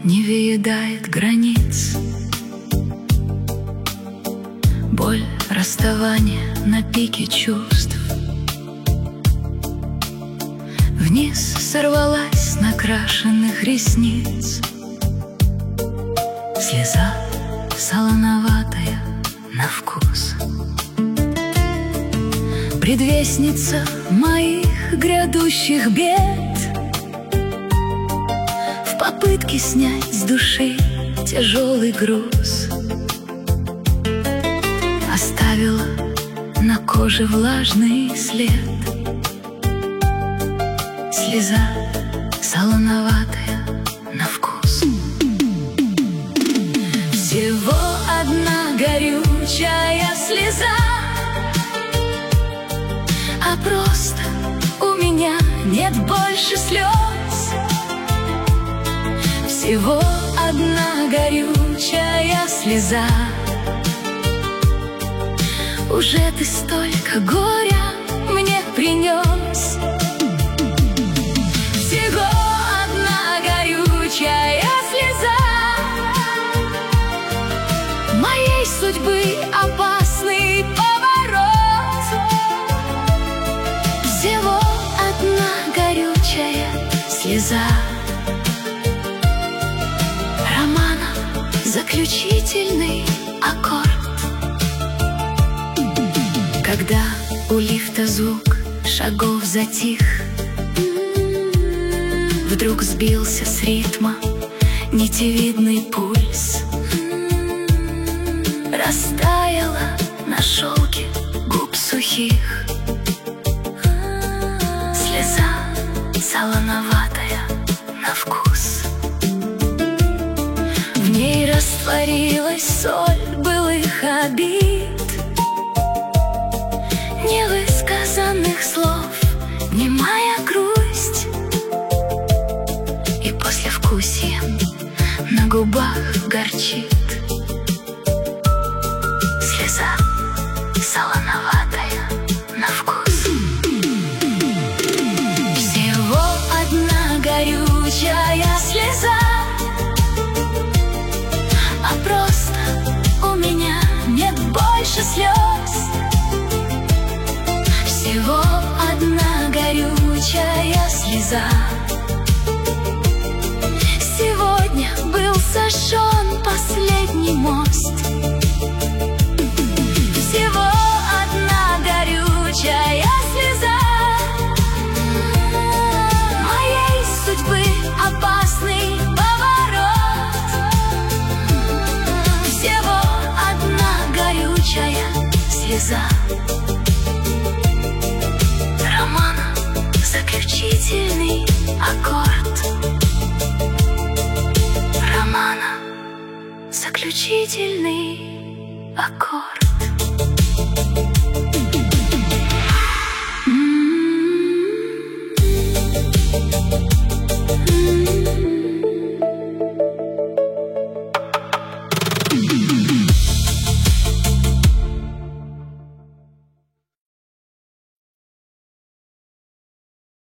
не выедает границ. Боль расставания на пике чувств. Вниз сорвалась с накрашенных ресниц. Слеза солоноватая на вкус. Предвестница моих грядущих бед. В попытке снять с души тяжелый груз. Оставила на коже влажный след. Слеза солоноватая на вкус. Всего одна горючая слеза, а просто у меня нет больше слез. Всего одна горючая слеза. Уже ты столько горя мне принес. Всего одна горючая слеза. Моей судьбы опасный поворот. Всего одна горючая слеза. Романа заключительный аккорд. Когда у лифта звук шагов затих, вдруг сбился с ритма нитевидный пульс. Растаяла на шелке губ сухих слеза солоноватая на вкус. В ней растворилась соль былых обид, невысказанных слов, немая грусть. И послевкусием на губах горчит слеза солоноватая на вкус. Всего одна горючая слеза, а просто у меня нет больше слез. Всего одна горючая слеза. Сегодня был сожжен последний мост. Всего одна горючая слеза. Моей судьбы опасный поворот. Всего одна горючая слеза. Романа заключительный аккорд. Романа заключительный аккорд.